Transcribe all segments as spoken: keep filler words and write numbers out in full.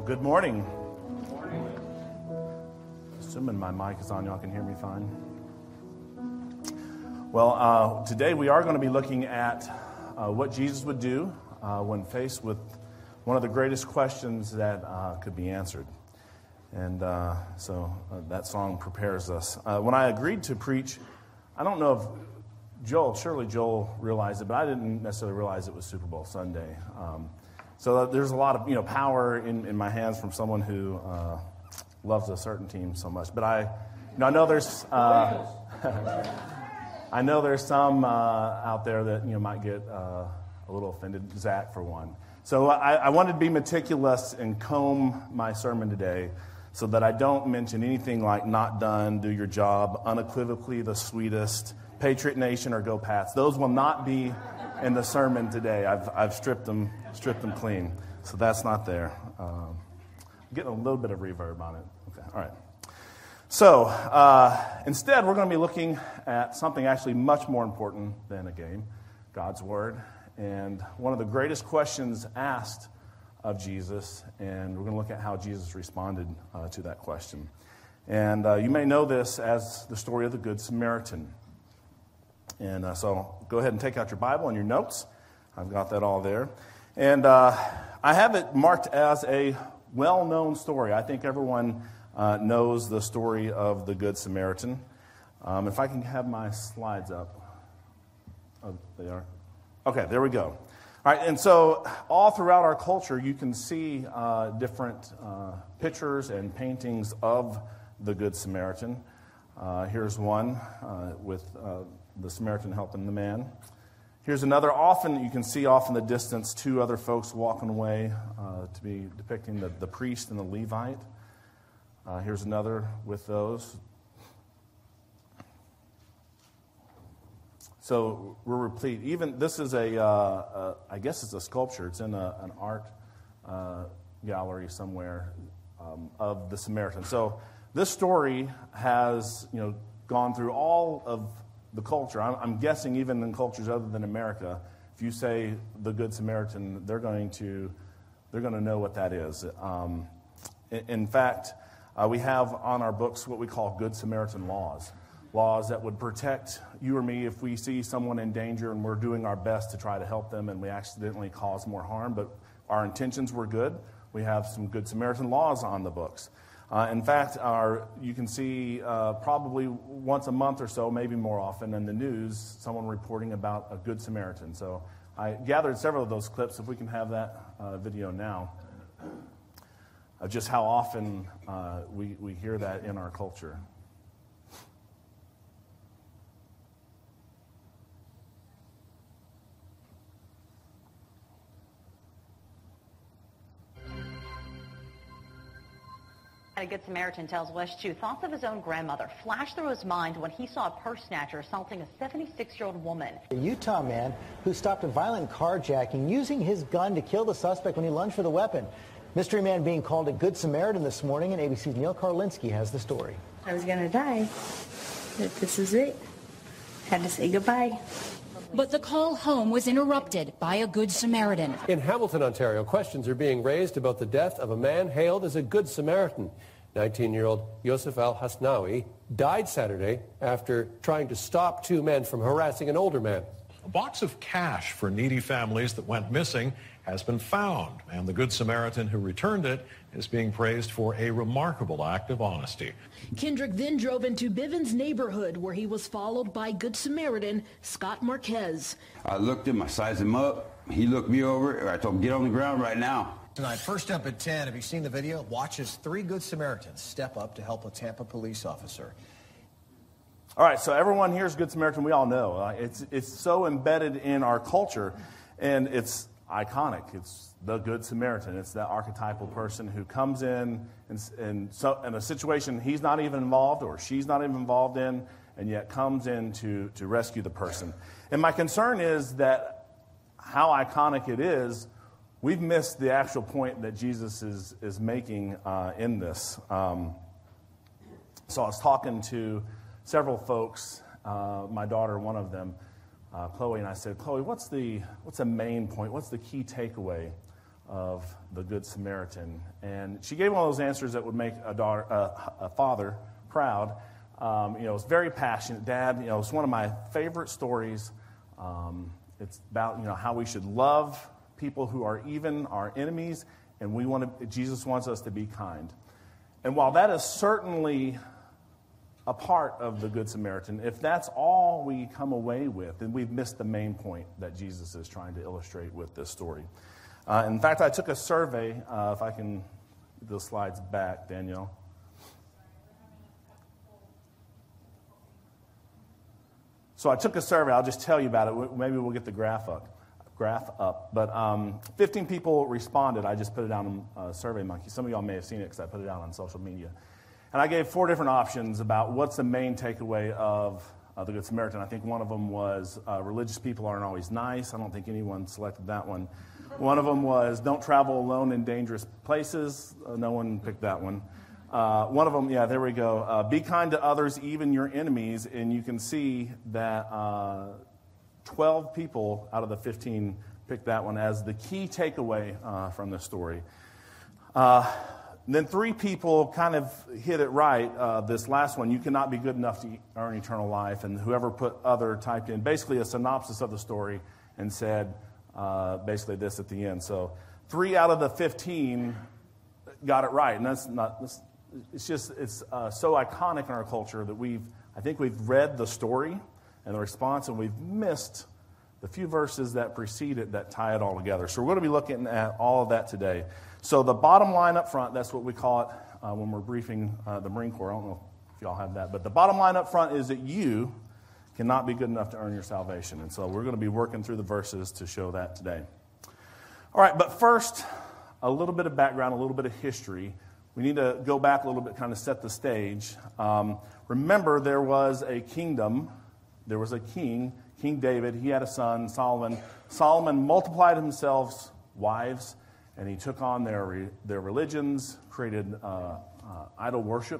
Good morning. Good morning. Assuming my mic is on, y'all can hear me fine. Well, uh, today we are going to be looking at uh, what Jesus would do uh, when faced with one of the greatest questions that uh, could be answered. And uh, so uh, that song prepares us. Uh, when I agreed to preach, I don't know if Joel, surely Joel realized it, but I didn't necessarily realize it was Super Bowl Sunday. Um, so there's a lot of you know power in, in my hands from someone who uh, loves a certain team so much. But I, you know, I know there's, uh, I know there's some uh, out there that you know might get uh, a little offended. Zach, for one. So I, I wanted to be meticulous and comb my sermon today, so that I don't mention anything like "not done," "do your job," "unequivocally the sweetest," "Patriot Nation," or "Go Pats." Those will not be in the sermon today. I've I've stripped them stripped them clean, so that's not there. Um, getting a little bit of reverb on it. Okay, all right. So uh, instead, we're going to be looking at something actually much more important than a game: God's Word, and one of the greatest questions asked of Jesus, and we're going to look at how Jesus responded uh, to that question. And uh, you may know this as the story of the Good Samaritan. And uh, so go ahead and take out your Bible and your notes. I've got that all there. And uh, I have it marked as a well-known story. I think everyone uh, knows the story of the Good Samaritan. Um, if I can have my slides up. Oh, they are. Okay, there we go. All right, and so all throughout our culture, you can see uh, different uh, pictures and paintings of the Good Samaritan. Uh, here's one uh, with uh, the Samaritan helping the man. Here's another. Often you can see off in the distance two other folks walking away uh, to be depicting the, the priest and the Levite. Uh, here's another with those. So we're replete. Even this is a, uh, uh, I guess it's a sculpture. It's in a, an art uh, gallery somewhere um, of the Samaritan. So this story has, you know, gone through all of the culture. I'm, I'm guessing even in cultures other than America, if you say the Good Samaritan, they're going to they're going to know what that is. Um, in, in fact, uh, we have on our books what we call Good Samaritan laws. Laws that would protect you or me if we see someone in danger and we're doing our best to try to help them and we accidentally cause more harm, but our intentions were good. We have some Good Samaritan laws on the books. Uh, in fact, our, you can see uh, probably once a month or so, maybe more often in the news, someone reporting about a Good Samaritan. So I gathered several of those clips, if we can have that uh, video now, of just how often uh, we, we hear that in our culture. A Good Samaritan tells Wes Chu thoughts of his own grandmother flashed through his mind when he saw a purse snatcher assaulting a seventy-six-year-old woman. A Utah man who stopped a violent carjacking using his gun to kill the suspect when he lunged for the weapon. Mystery man being called a Good Samaritan this morning, and A B C's Neil Karlinski has the story. I was going to die, but this is it. Had to say goodbye. But the call home was interrupted by a Good Samaritan. In Hamilton, Ontario, questions are being raised about the death of a man hailed as a Good Samaritan. nineteen-year-old Yosef Al-Hasnawi died Saturday after trying to stop two men from harassing an older man. A box of cash for needy families that went missing has been found, and the Good Samaritan who returned it is being praised for a remarkable act of honesty. Kendrick then drove into Bivens neighborhood where he was followed by Good Samaritan Scott Marquez. I looked him, I sized him up, he looked me over, I told him, get on the ground right now. Tonight, first up at ten, have you seen the video? Watch as three Good Samaritans step up to help a Tampa police officer. All right, so everyone here is Good Samaritan. We all know. Uh, it's, it's so embedded in our culture, and it's iconic. It's the Good Samaritan. It's that archetypal person who comes in and, and so, in a situation he's not even involved or she's not even involved in, and yet comes in to, to rescue the person. And my concern is that how iconic it is, we've missed the actual point that Jesus is, is making uh, in this. Um, so I was talking to several folks, uh, my daughter, one of them, uh, Chloe, and I said, Chloe, what's the what's the main point? What's the key takeaway of the Good Samaritan. And she gave one of those answers that would make a, daughter, uh, a father proud. Um, you know, it's very passionate. Dad, you know, it's one of my favorite stories. Um, it's about, you know, how we should love people who are even our enemies, and we want to, Jesus wants us to be kind. And while that is certainly a part of the Good Samaritan, if that's all we come away with, then we've missed the main point that Jesus is trying to illustrate with this story. Uh, in fact, I took a survey, uh, if I can get the slides back, Danielle. So I took a survey. I'll just tell you about it. Maybe we'll get the graph up. Graph up. But um, fifteen people responded. I just put it down on uh, SurveyMonkey. Some of y'all may have seen it because I put it out on social media. And I gave four different options about what's the main takeaway of uh, the Good Samaritan. I think one of them was uh, religious people aren't always nice. I don't think anyone selected that one. One of them was don't travel alone in dangerous places. Uh, no one picked that one. Uh, one of them, yeah, there we go. Uh, be kind to others, even your enemies. And you can see that uh, twelve people out of the fifteen picked that one as the key takeaway uh, from the story. Uh, then three people kind of hit it right. Uh, this last one, you cannot be good enough to earn eternal life. And whoever put other typed in basically a synopsis of the story and said uh, basically this at the end. So three out of the fifteen got it right. And that's not... That's, It's just, it's uh, so iconic in our culture that we've, I think we've read the story and the response, and we've missed the few verses that precede it that tie it all together. So we're going to be looking at all of that today. So the bottom line up front, that's what we call it uh, when we're briefing uh, the Marine Corps. I don't know if y'all have that. But the bottom line up front is that you cannot be good enough to earn your salvation. And so we're going to be working through the verses to show that today. All right, but first, a little bit of background, a little bit of history. We need to go back a little bit, kind of set the stage. Um, remember, there was a kingdom. There was a king, King David. He had a son, Solomon. Solomon multiplied himself wives, and he took on their their religions, created uh, uh, idol worship.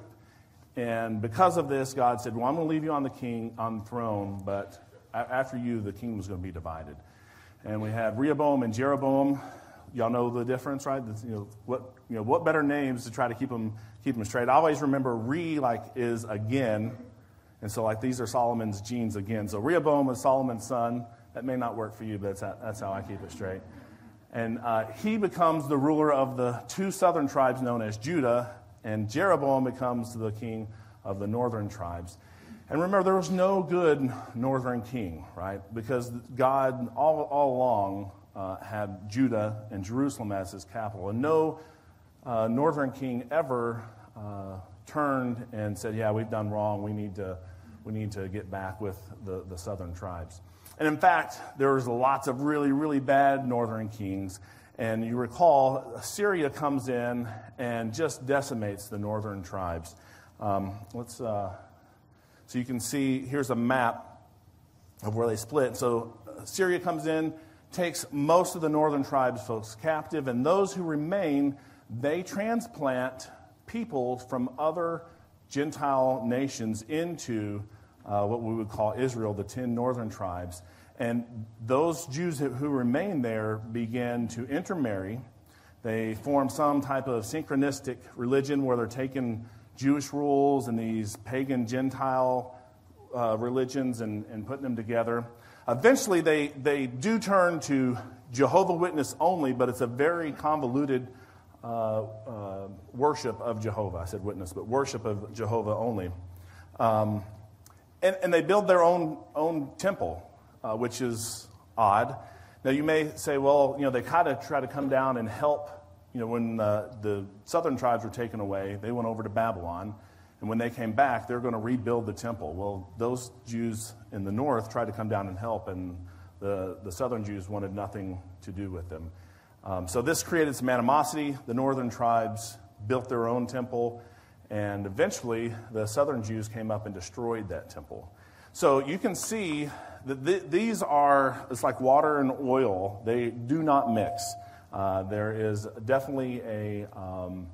And because of this, God said, well, I'm going to leave you on the king, on the throne, but after you, the kingdom is going to be divided. And we had Rehoboam and Jeroboam. Y'all know the difference, right? You know, what you know, what better names to try to keep them keep them straight? I always remember Re like is again, and so like these are Solomon's genes again. So Rehoboam is Solomon's son. That may not work for you, but that's how, that's how I keep it straight. And uh, he becomes the ruler of the two southern tribes known as Judah, and Jeroboam becomes the king of the northern tribes. And remember, there was no good northern king, right? Because God all all along. Uh, had Judah and Jerusalem as his capital. And no uh, northern king ever uh, turned and said, yeah, we've done wrong. We need to we need to get back with the, the southern tribes. And in fact, there was lots of really, really bad northern kings. And you recall, Assyria comes in and just decimates the northern tribes. Um, let's uh, so you can see, here's a map of where they split. So Assyria comes in, takes most of the northern tribes folks captive, and those who remain, they transplant people from other Gentile nations into uh, what we would call Israel, the ten northern tribes. And those Jews who remain there begin to intermarry. They form some type of synchronistic religion where they're taking Jewish rules and these pagan Gentile uh, religions and, and putting them together. Eventually, they, they do turn to Jehovah Witness only, but it's a very convoluted uh, uh, worship of Jehovah. I said witness, but worship of Jehovah only. Um, and, and they build their own, own temple, uh, which is odd. Now, you may say, well, you know, they kind of try to come down and help. You know, when uh, the southern tribes were taken away, they went over to Babylon. And when they came back, they're going to rebuild the temple. Well, those Jews in the north tried to come down and help, and the, the southern Jews wanted nothing to do with them. Um, so this created some animosity. The northern tribes built their own temple, and eventually the southern Jews came up and destroyed that temple. So you can see that th- these are, it's like water and oil. They do not mix. Uh, there is definitely a... Um,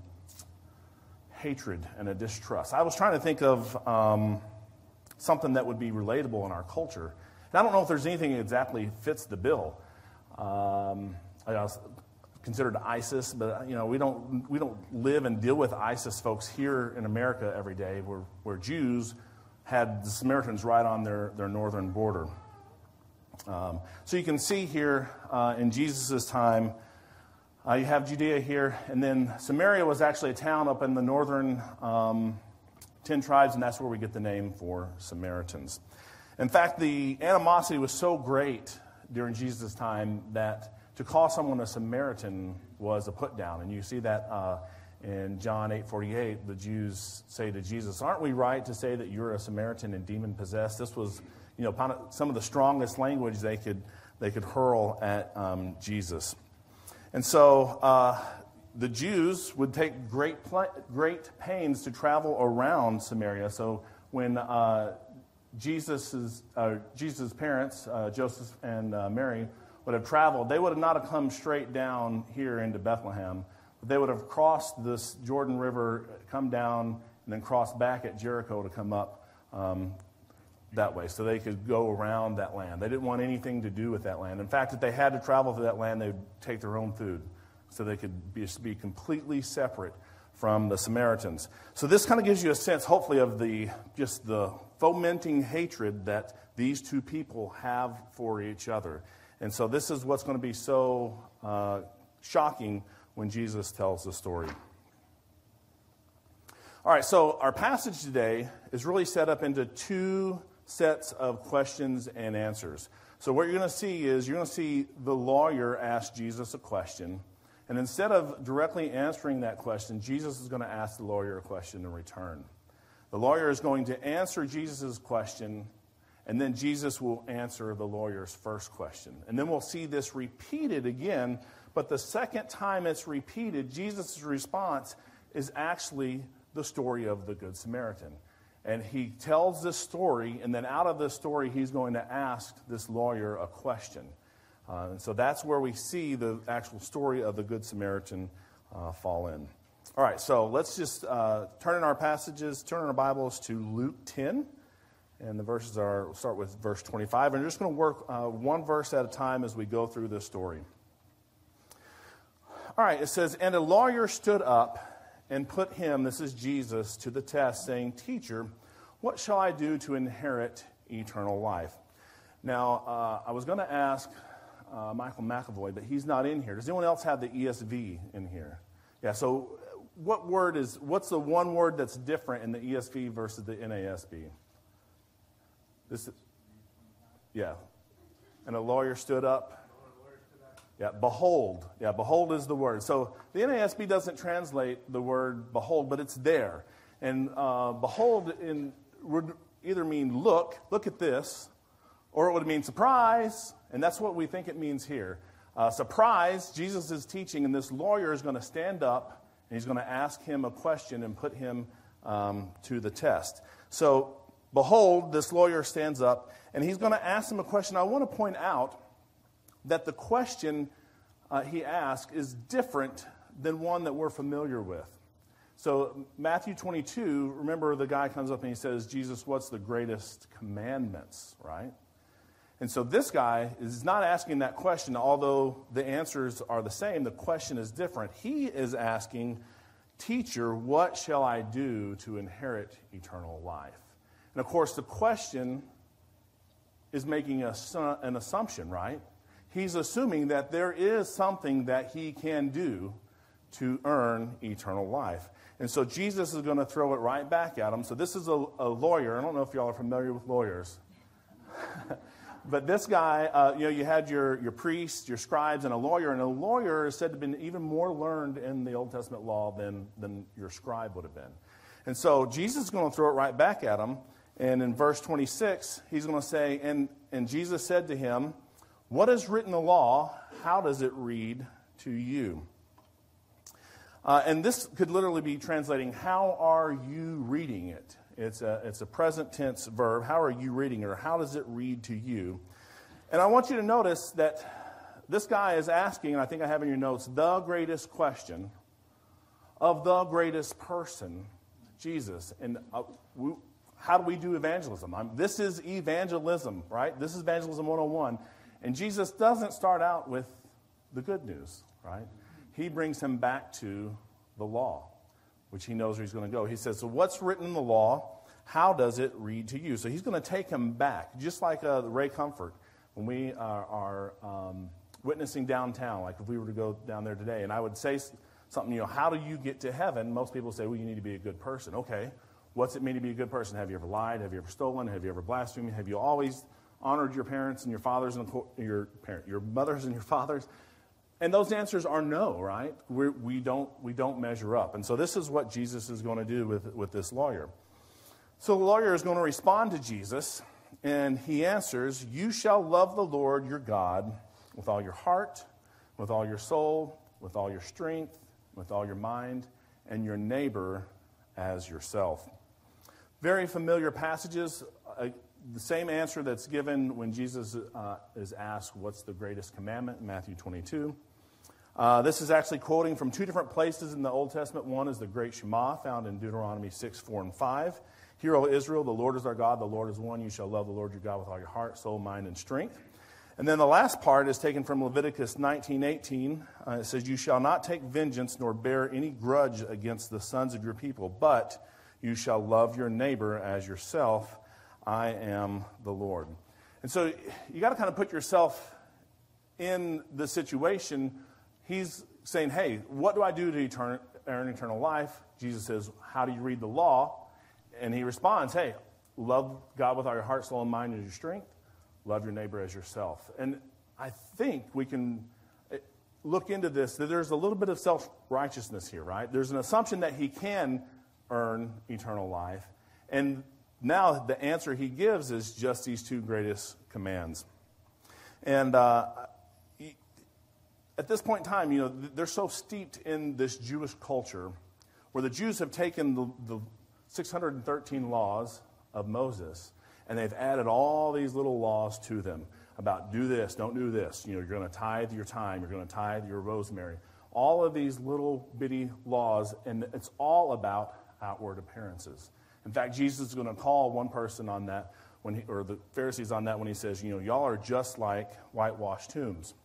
hatred and a distrust. I was trying to think of um, something that would be relatable in our culture. And I don't know if there's anything that exactly fits the bill. Um, I was considered ISIS, but you know we don't we don't live and deal with ISIS folks here in America every day, where, where Jews had the Samaritans right on their, their northern border. Um, so you can see here uh, in Jesus' time, uh, you have Judea here, and then Samaria was actually a town up in the northern um, ten tribes, and that's where we get the name for Samaritans. In fact, the animosity was so great during Jesus' time that to call someone a Samaritan was a put down. And you see that uh, in John eight forty-eight, the Jews say to Jesus, aren't we right to say that you're a Samaritan and demon-possessed? This was, you know, some of the strongest language they could they could hurl at um, Jesus. And so uh, the Jews would take great pl- great pains to travel around Samaria. So when uh, Jesus's uh, Jesus' parents, uh, Joseph and uh, Mary, would have traveled, they would have not have come straight down here into Bethlehem. But they would have crossed this Jordan River, come down, and then crossed back at Jericho to come up um, that way, so they could go around that land. They didn't want anything to do with that land. In fact, if they had to travel to that land, they would take their own food, so they could be, be completely separate from the Samaritans. So this kind of gives you a sense, hopefully, of the just the fomenting hatred that these two people have for each other. And so this is what's going to be so uh, shocking when Jesus tells the story. All right, so our passage today is really set up into two sets of questions and answers. So what you're going to see is you're going to see the lawyer ask Jesus a question. And instead of directly answering that question, Jesus is going to ask the lawyer a question in return. The lawyer is going to answer Jesus' question, and then Jesus will answer the lawyer's first question. And then we'll see this repeated again, but the second time it's repeated, Jesus' response is actually the story of the Good Samaritan. And he tells this story, and then out of this story, he's going to ask this lawyer a question. Uh, and so that's where we see the actual story of the Good Samaritan uh, fall in. All right, so let's just uh, turn in our passages, turn in our Bibles to Luke ten. And the verses are, we'll start with verse twenty-five. And we're just going to work uh, one verse at a time as we go through this story. All right, it says, and a lawyer stood up and put him, this is Jesus, to the test, saying, Teacher, what shall I do to inherit eternal life? Now, uh, I was going to ask uh, Michael McAvoy, but he's not in here. Does anyone else have the E S V in here? Yeah, so what word is, what's the one word that's different in the E S V versus the N A S B? This is, yeah. And a lawyer stood up. Yeah, behold. Yeah, behold is the word. So the N A S B doesn't translate the word behold, but it's there. And uh, behold in, would either mean look, look at this, or it would mean surprise, and that's what we think it means here. Uh, surprise, Jesus is teaching, and this lawyer is going to stand up, and he's going to ask him a question and put him um, to the test. So behold, this lawyer stands up, and he's going to ask him a question. I want to point out that the question uh, he asks is different than one that we're familiar with. So Matthew twenty-two, remember the guy comes up and he says, Jesus, what's the greatest commandments, right? And so this guy is not asking that question, although the answers are the same. The question is different. He is asking, Teacher, what shall I do to inherit eternal life? And of course, the question is making a, an assumption, right? He's assuming that there is something that he can do to earn eternal life. And so Jesus is going to throw it right back at him. So this is a, a lawyer. I don't know if y'all are familiar with lawyers. But this guy, uh, you know, you had your, your priests, your scribes, and a lawyer. And a lawyer is said to have been even more learned in the Old Testament law than, than your scribe would have been. And so Jesus is going to throw it right back at him. And in verse twenty-six, he's going to say, and, and Jesus said to him, what is written in the law? How does it read to you? Uh, and this could literally be translating, how are you reading it? It's a, it's a present tense verb. How are you reading it? Or how does it read to you? And I want you to notice that this guy is asking, and I think I have in your notes, the greatest question of the greatest person, Jesus. And uh, we, how do we do evangelism? I'm, this is evangelism, right? This is evangelism one oh one. And Jesus doesn't start out with the good news, right? he brings him back to the law, which he knows where he's going to go. He says, so what's written in the law? How does it read to you? So he's going to take him back, just like uh, Ray Comfort, when we are, are um, witnessing downtown, like if we were to go down there today, and I would say something, you know, how do you get to heaven? Most people say, well, you need to be a good person. Okay, what's it mean to be a good person? Have you ever lied? Have you ever stolen? Have you ever blasphemed? Have you always honored your parents and your fathers and your parent, your mothers and your fathers? And those answers are no, right? We're, we don't we don't measure up. And so this is what Jesus is going to do with, with this lawyer. So the lawyer is going to respond to Jesus, and he answers, you shall love the Lord your God with all your heart, with all your soul, with all your strength, with all your mind, and your neighbor as yourself. Very familiar passages. Uh, the same answer that's given when Jesus uh, is asked, what's the greatest commandment, in Matthew twenty-two. Uh, this is actually quoting from two different places in the Old Testament. One is the Great Shema, found in Deuteronomy six, four, and five. Hear, O Israel, the Lord is our God, the Lord is one. You shall love the Lord your God with all your heart, soul, mind, and strength. And then the last part is taken from Leviticus nineteen, eighteen. Uh, it says, you shall not take vengeance nor bear any grudge against the sons of your people, but you shall love your neighbor as yourself. I am the Lord. And so you got to kind of put yourself in the situation. He's saying, hey, what do I do to etern- earn eternal life? Jesus says, how do you read the law? And he responds, hey, love God with all your heart, soul, and mind as your strength. Love your neighbor as yourself. And I think we can look into this, that there's a little bit of self-righteousness here, right? There's an assumption that he can earn eternal life. And now the answer he gives is just these two greatest commands. And uh, at this point in time, you know, they're so steeped in this Jewish culture where the Jews have taken the, the six hundred thirteen laws of Moses, and they've added all these little laws to them about do this, don't do this. You know, you're going to tithe your time, you're going to tithe your rosemary. All of these little bitty laws, and it's all about outward appearances. In fact, Jesus is going to call one person on that, when he, or the Pharisees on that, when he says, you know, y'all are just like whitewashed tombs.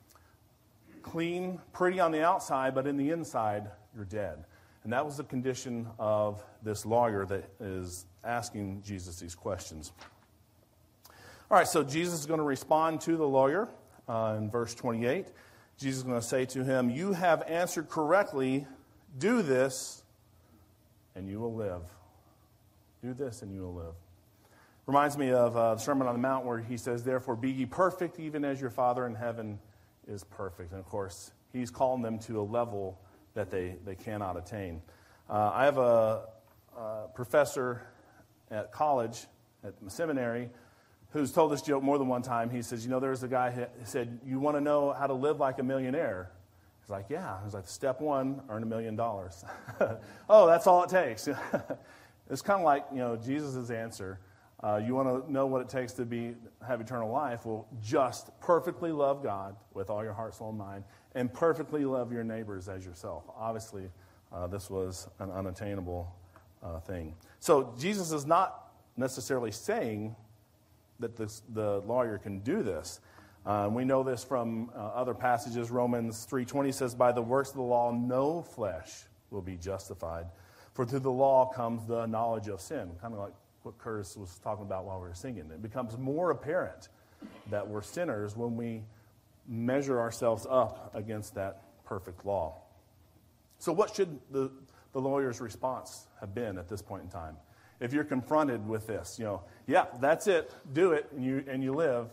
Clean, pretty on the outside, but in the inside, you're dead. And that was the condition of this lawyer that is asking Jesus these questions. All right, so Jesus is going to respond to the lawyer uh, in verse twenty-eight. Jesus is going to say to him, you have answered correctly. Do this, and you will live. Do this, and you will live. Reminds me of uh, the Sermon on the Mount where he says, therefore be ye perfect, even as your Father in heaven is perfect. And, of course, he's calling them to a level that they, they cannot attain. Uh, I have a, a professor at college, at the seminary, who's told this joke more than one time. He says, you know, there's a guy who said, you want to know how to live like a millionaire? He's like, yeah. He's like, step one, earn a million dollars. Oh, that's all it takes. It's kind of like, you know, Jesus' answer. Uh, you want to know what it takes to be have eternal life? Well, just perfectly love God with all your heart, soul, and mind, and perfectly love your neighbors as yourself. Obviously, uh, this was an unattainable uh, thing. So Jesus is not necessarily saying that this, the lawyer can do this. Uh, we know this from uh, other passages. Romans three twenty says, by the works of the law, no flesh will be justified. For through the law comes the knowledge of sin. Kind of like what Curtis was talking about while we were singing. It becomes more apparent that we're sinners when we measure ourselves up against that perfect law. So what should the, the lawyer's response have been at this point in time? If you're confronted with this, you know, yeah, that's it, do it, and you and you live.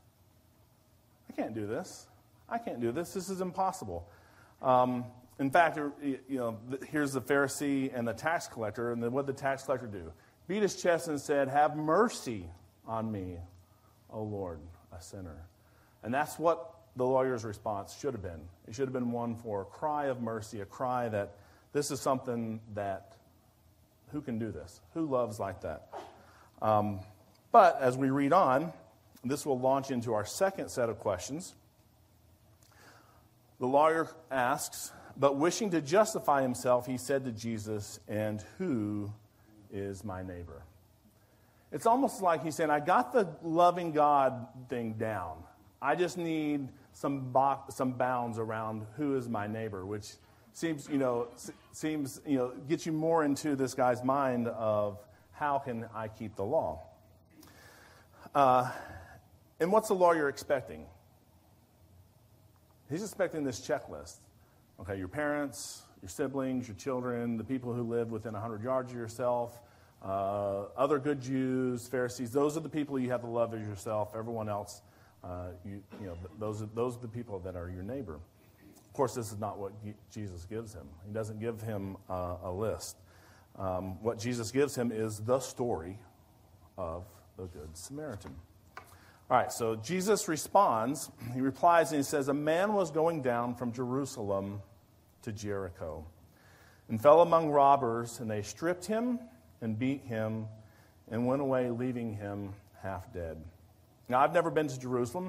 I can't do this. I can't do this. This is impossible. Um, in fact, you know, here's the Pharisee and the tax collector, and then what did the tax collector do? Beat his chest and said, have mercy on me, O Lord, a sinner. And that's what the lawyer's response should have been. It should have been one for a cry of mercy, a cry that this is something that, who can do this? Who loves like that? Um, but as we read on, this will launch into our second set of questions. The lawyer asks, but wishing to justify himself, he said to Jesus, and who is my neighbor? It's almost like he's saying, I got the loving God thing down. I just need some bo- some bounds around who is my neighbor, which seems, you know, seems, you know, gets you more into this guy's mind of how can I keep the law? Uh, and what's the law you're expecting? He's expecting this checklist. Okay, your parents, your siblings, your children, the people who live within one hundred yards of yourself, uh, other good Jews, Pharisees, those are the people you have to love as yourself. Everyone else, uh, you, you know, those are, those are the people that are your neighbor. Of course, this is not what Jesus gives him. He doesn't give him uh, a list. Um, what Jesus gives him is the story of the Good Samaritan. All right, so Jesus responds. He replies and he says, a man was going down from Jerusalem to Jericho and fell among robbers, and they stripped him and beat him and went away, leaving him half dead. Now, I've never been to Jerusalem,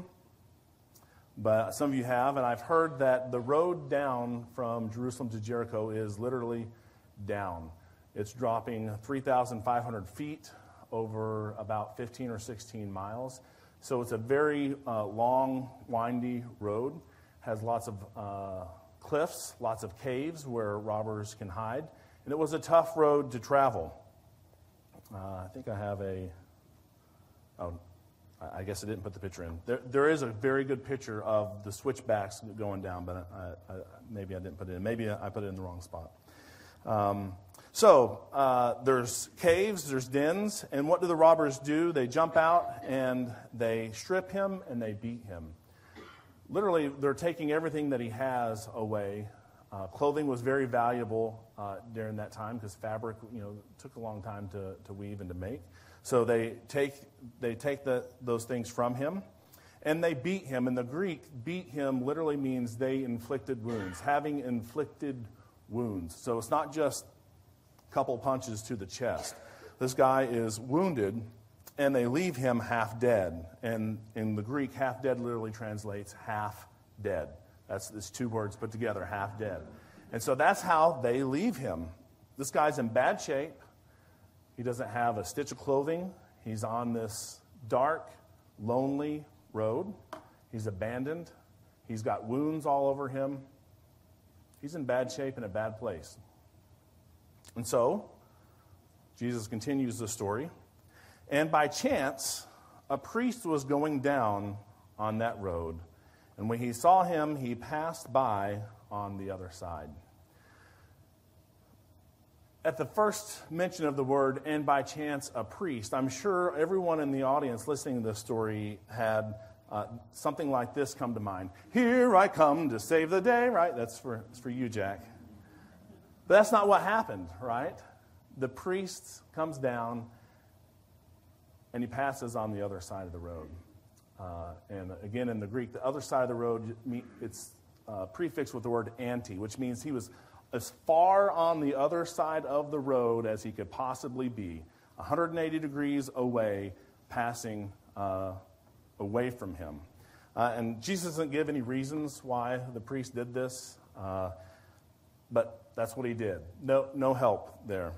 but some of you have, and I've heard that the road down from Jerusalem to Jericho is literally down. It's dropping three thousand five hundred feet over about fifteen or sixteen miles. So it's a very uh, long, windy road, has lots of uh, cliffs, lots of caves where robbers can hide. And it was a tough road to travel. Uh, I think I have a, oh, I guess I didn't put the picture in. There, there is a very good picture of the switchbacks going down, but I, I, maybe I didn't put it in. Maybe I put it in the wrong spot. Um, so uh, there's caves, there's dens, and what do the robbers do? They jump out and they strip him and they beat him. Literally, they're taking everything that he has away. Uh, clothing was very valuable uh, during that time because fabric, you know, took a long time to, to weave and to make. So they take they take the, those things from him, and they beat him. And the Greek, beat him literally means they inflicted wounds, having inflicted wounds. So it's not just a couple punches to the chest. This guy is wounded, and they leave him half dead. And in the Greek, half dead literally translates half dead. That's this two words put together, half dead. And so that's how they leave him. This guy's in bad shape. He doesn't have a stitch of clothing. He's on this dark, lonely road. He's abandoned. He's got wounds all over him. He's in bad shape in a bad place. And so, Jesus continues the story. And by chance, a priest was going down on that road. And when he saw him, he passed by on the other side. At the first mention of the word, and by chance, a priest, I'm sure everyone in the audience listening to this story had uh, something like this come to mind. Here I come to save the day, right? That's for, that's for you, Jack. But that's not what happened, right? The priest comes down, and he passes on the other side of the road. Uh, and again, in the Greek, the other side of the road, it's uh, prefixed with the word anti, which means he was as far on the other side of the road as he could possibly be, one hundred eighty degrees away, passing uh, away from him. Uh, and Jesus doesn't give any reasons why the priest did this, uh, but that's what he did. No, no help there.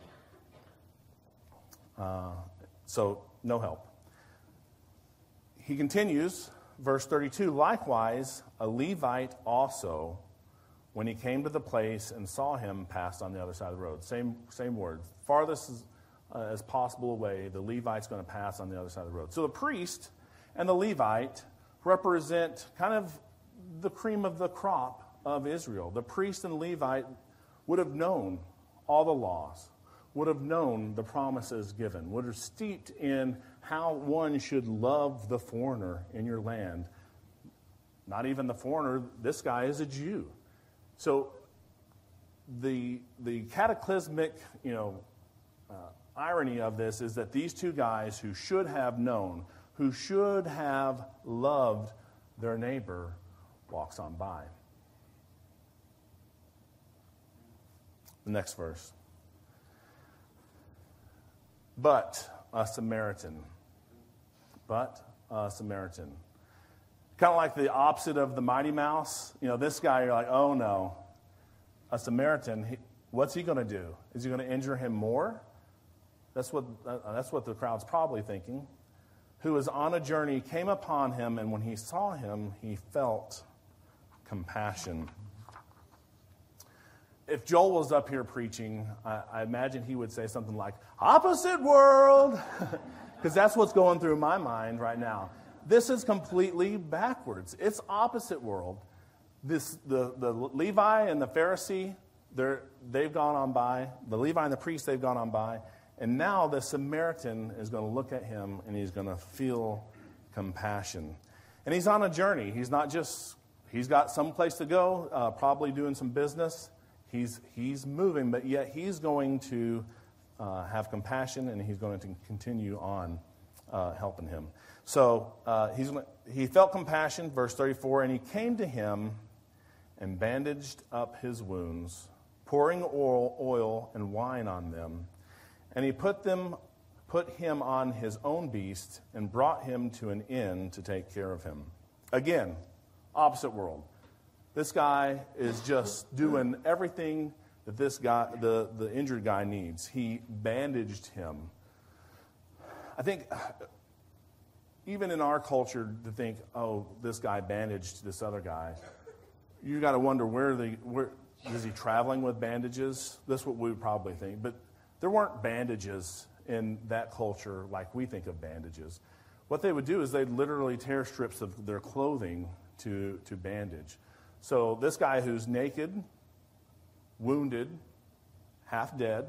Uh, so, no help. He continues, verse thirty-two, likewise, a Levite also, when he came to the place and saw him, passed on the other side of the road. Same same words. Farthest as, uh, as possible away, the Levite's going to pass on the other side of the road. So the priest and the Levite represent kind of the cream of the crop of Israel. The priest and Levite would have known all the laws, would have known the promises given, would have steeped in how one should love the foreigner in your land. Not even the foreigner, this guy is a Jew. So the the cataclysmic, you know, uh, irony of this is that these two guys who should have known, who should have loved their neighbor, walks on by. The next verse. But a Samaritan. But a Samaritan. Kind of like the opposite of the Mighty Mouse. You know, this guy, you're like, oh no. A Samaritan, he, what's he going to do? Is he going to injure him more? That's what, uh, that's what the crowd's probably thinking. who was on a journey, came upon him, and when he saw him, he felt compassion. If Joel was up here preaching, I, I imagine he would say something like, opposite world, because that's what's going through my mind right now. This is completely backwards. It's opposite world. This the, the Levi and the Pharisee, they're, they've gone on by. The Levi and the priest, they've gone on by. And now the Samaritan is going to look at him and he's going to feel compassion. And he's on a journey. He's not just, he's got some place to go, uh, probably doing some business. He's, he's moving, but yet he's going to uh, have compassion and he's going to continue on uh, helping him. So uh, he's, he felt compassion, verse thirty-four, and he came to him and bandaged up his wounds, pouring oil, oil and wine on them. And he put them, put him on his own beast and brought him to an inn to take care of him. Again, opposite world. This guy is just doing everything that this guy, the, the injured guy needs. He bandaged him. I think even in our culture to think, oh, this guy bandaged this other guy, you got to wonder where the where is he traveling with bandages? That's what we would probably think. But there weren't bandages in that culture like we think of bandages. What they would do is they'd literally tear strips of their clothing to, to bandage. So this guy who's naked, wounded, half dead,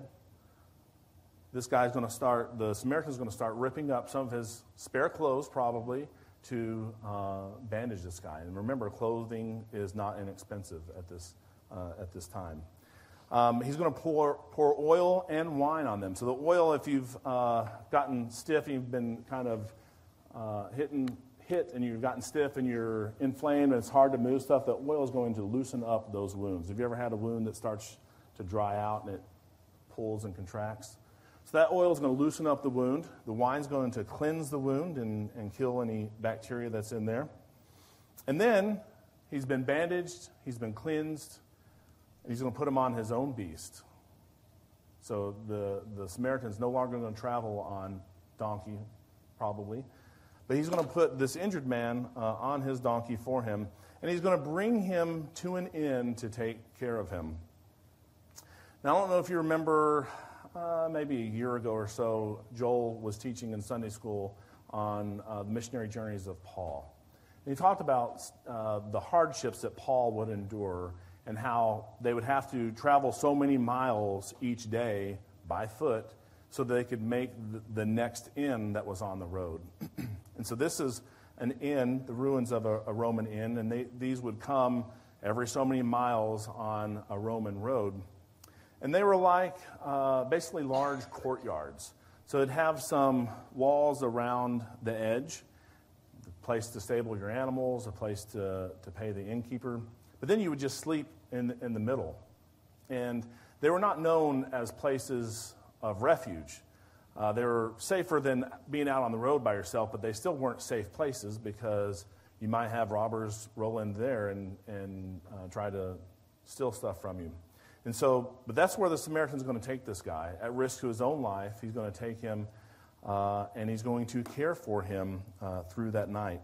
this guy's going to start, the Samaritan's going to start ripping up some of his spare clothes probably to uh, bandage this guy. And remember, clothing is not inexpensive at this, uh, at this time. Um, he's going to pour, pour oil and wine on them. So the oil, if you've uh, gotten stiff, you've been kind of uh, hitting, hit and you've gotten stiff and you're inflamed and it's hard to move stuff, the oil is going to loosen up those wounds. Have you ever had a wound that starts to dry out and it pulls and contracts? So that oil is going to loosen up the wound. The wine's going to cleanse the wound and, and kill any bacteria that's in there. And then he's been bandaged, he's been cleansed, and he's going to put him on his own beast. So the, the Samaritan's no longer going to travel on donkey, probably. But he's going to put this injured man uh, on his donkey for him, and he's going to bring him to an inn to take care of him. Now, I don't know if you remember, uh, maybe a year ago or so, Joel was teaching in Sunday school on uh, the missionary journeys of Paul. And he talked about uh, the hardships that Paul would endure and how they would have to travel so many miles each day by foot so they could make the next inn that was on the road. And so this is an inn, the ruins of a, a Roman inn, and they, these would come every so many miles on a Roman road. And they were like uh, basically large courtyards. So it'd have some walls around the edge, a place to stable your animals, a place to, to pay the innkeeper. But then you would just sleep in, in the middle. And they were not known as places of refuge. Uh, they were safer than being out on the road by yourself, but they still weren't safe places because you might have robbers roll in there and, and uh, try to steal stuff from you. And so, but that's where the Samaritan's going to take this guy. At risk to his own life, he's going to take him uh, and he's going to care for him uh, through that night.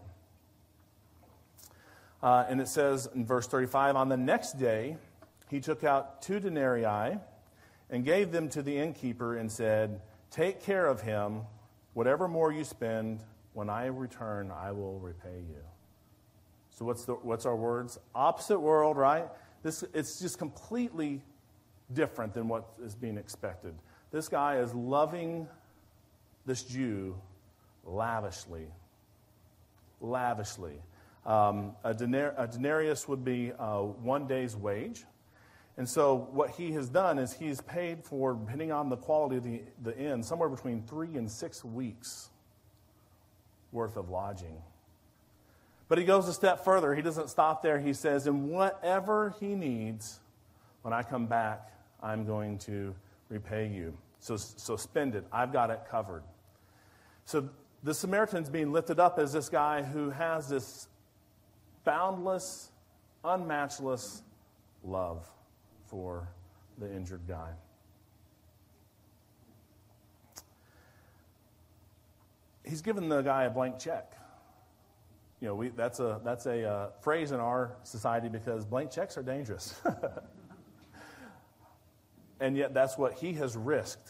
Uh, and it says in verse thirty-five, on the next day, he took out two denarii and gave them to the innkeeper and said, take care of him. Whatever more you spend, when I return, I will repay you. So what's the, what's our words? Opposite world, right? This, it's just completely different than what is being expected. This guy is loving this Jew lavishly. Lavishly. Um, a, denar- a denarius would be uh, one day's wage. And so what he has done is he's paid for, depending on the quality of the, the inn, somewhere between three and six weeks worth of lodging. But he goes a step further. He doesn't stop there. He says, and whatever he needs, when I come back, I'm going to repay you. So, so spend it. I've got it covered. So the Samaritan's being lifted up as this guy who has this boundless, unmatchless love for the injured guy. he's given the guy a blank check. You know, we, that's a, that's a uh, phrase in our society because blank checks are dangerous. And yet that's what he has risked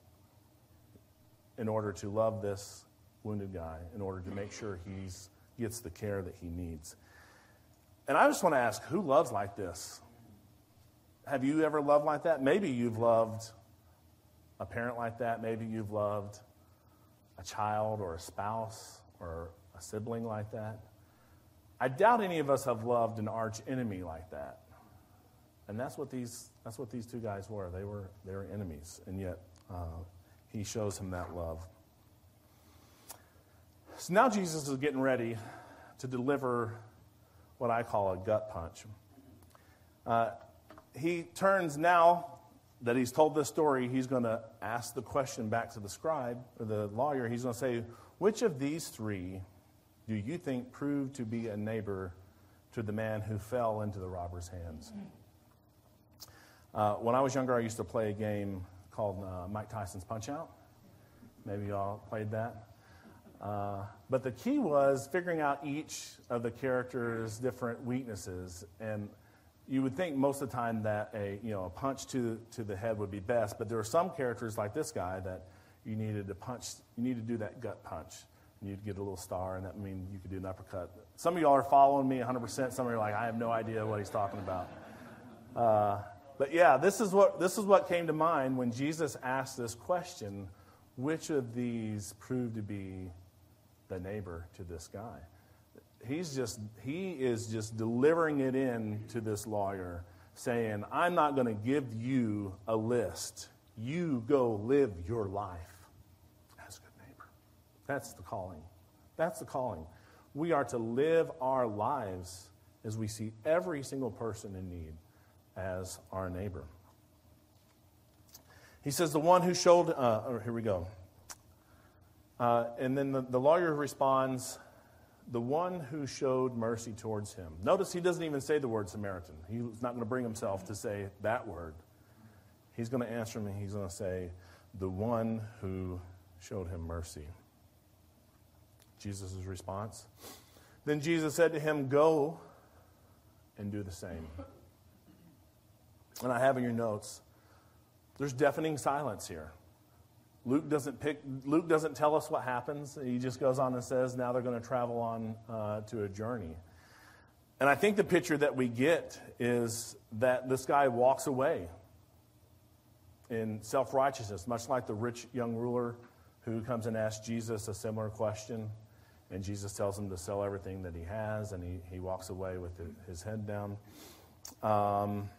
in order to love this wounded guy, in order to make sure he gets the care that he needs. And I just want to ask, who loves like this? Have you ever loved like that? Maybe you've loved a parent like that. Maybe you've loved a child or a spouse or a sibling like that. I doubt any of us have loved an arch enemy like that. And that's what these that's what these two guys were. They were they were enemies, and yet uh, he shows him that love. So now Jesus is getting ready to deliver what I call a gut punch. Uh, he turns now that he's told this story, he's going to ask the question back to the scribe or the lawyer. He's going to say, which of these three do you think proved to be a neighbor to the man who fell into the robber's hands? Uh, when I was younger, I used to play a game called uh, Mike Tyson's Punch-Out. Maybe y'all played that. Uh, but the key was figuring out each of the characters' different weaknesses. And you would think most of the time that a you know a punch to to the head would be best, but there are some characters like this guy that you needed to punch. You need to do that gut punch. And you'd get a little star, and that means you could do an uppercut. Some of y'all are following me one hundred percent. Some of you are like, I have no idea what he's talking about. Uh, but yeah, this is what this is what came to mind when Jesus asked this question: which of these proved to be the neighbor to this guy? He's just he is just delivering it in to this lawyer, saying, I'm not going to give you a list. You go live your life as a good neighbor. That's the calling. That's the calling. We are to live our lives as we see every single person in need as our neighbor. He says, the one who showed, uh, oh, here we go. Uh, and then the, the lawyer responds, the one who showed mercy towards him. Notice he doesn't even say the word Samaritan. He's not going to bring himself to say that word. He's going to answer him and he's going to say, the one who showed him mercy. Jesus' response. Then Jesus said to him, go and do the same. And I have in your notes, there's deafening silence here. Luke doesn't pick. Luke doesn't tell us what happens. He just goes on and says, now they're going to travel on uh, to a journey. And I think the picture that we get is that this guy walks away in self-righteousness, much like the rich young ruler who comes and asks Jesus a similar question. And Jesus tells him to sell everything that he has, and he, he walks away with his head down. Um,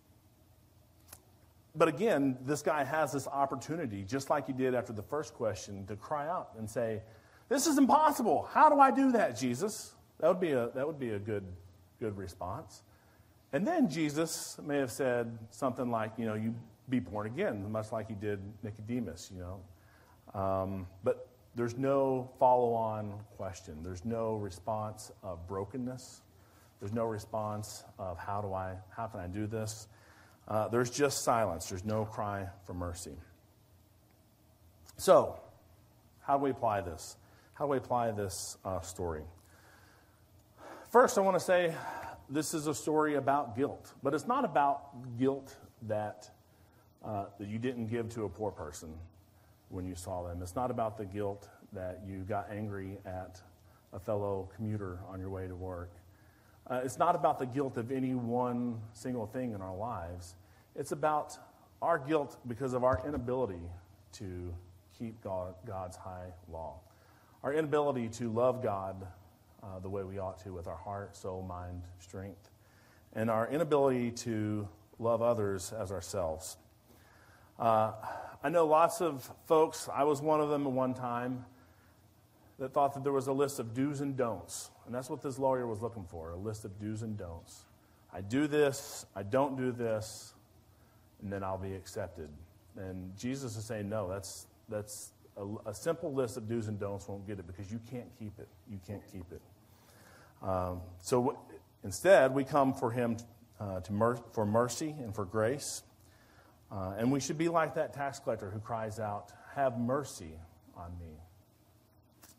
but again, this guy has this opportunity, just like he did after the first question, to cry out and say, this is impossible. How do I do that, Jesus? That would be a, that would be a good, good response. And then Jesus may have said something like, you know, you be born again, much like he did Nicodemus, you know. Um, but there's no follow-on question. There's no response of brokenness. There's no response of how do I, how can I do this? Uh, there's just silence. There's no cry for mercy. So, how do we apply this? How do we apply this uh, story? First, I want to say this is a story about guilt, but it's not about guilt that uh, that you didn't give to a poor person when you saw them. It's not about the guilt that you got angry at a fellow commuter on your way to work. Uh, it's not about the guilt of any one single thing in our lives. It's about our guilt because of our inability to keep God, God's high law. Our inability to love God uh, the way we ought to with our heart, soul, mind, strength. And our inability to love others as ourselves. Uh, I know lots of folks, I was one of them at one time, that thought that there was a list of do's and don'ts. And that's what this lawyer was looking for, a list of do's and don'ts. I do this, I don't do this, and then I'll be accepted. And Jesus is saying, no, that's that's a, a simple list of do's and don'ts won't get it because you can't keep it. You can't keep it. Um, so w- instead, we come for him uh, to mer- for mercy and for grace. Uh, and we should be like that tax collector who cries out, have mercy on me.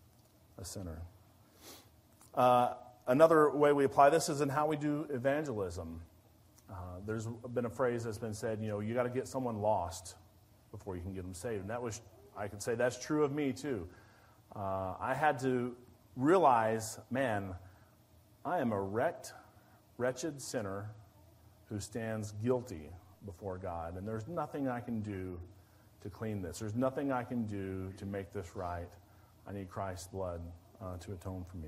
a sinner. Uh, another way we apply this is in how we do evangelism. Uh, there's been a phrase that's been said, you know, you got to get someone lost before you can get them saved. And that was, I could say that's true of me too. Uh, I had to realize, man, I am a wrecked, wretched sinner who stands guilty before God. And there's nothing I can do to clean this. There's nothing I can do to make this right. I need Christ's blood uh, to atone for me.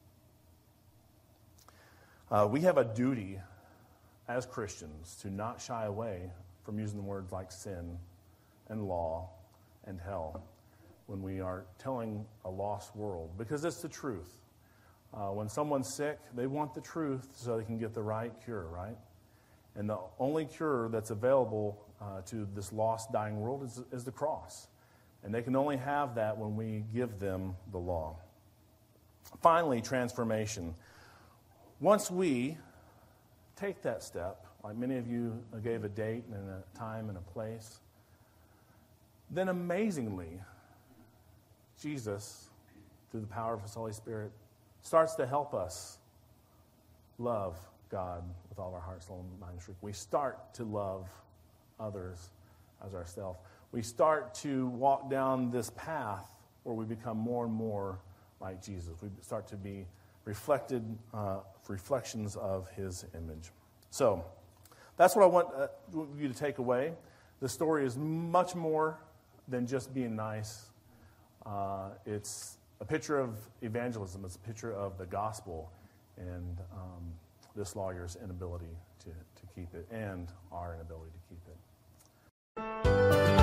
Uh, we have a duty as Christians to not shy away from using words like sin and law and hell when we are telling a lost world, because it's the truth. Uh, when someone's sick, they want the truth so they can get the right cure, right? And the only cure that's available uh, to this lost, dying world is, is the cross. And they can only have that when we give them the law. Finally, transformation. Once we take that step, like many of you gave a date and a time and a place, then amazingly, Jesus, through the power of His Holy Spirit, starts to help us love God with all our heart, soul, and mind and strength. We start to love others as ourselves. We start to walk down this path where we become more and more like Jesus. We start to be reflected, uh, reflections of His image. So, that's what I want uh, you to take away. The story is much more than just being nice. Uh, it's a picture of evangelism. It's a picture of the gospel and um, this lawyer's inability to, to keep it and our inability to keep it.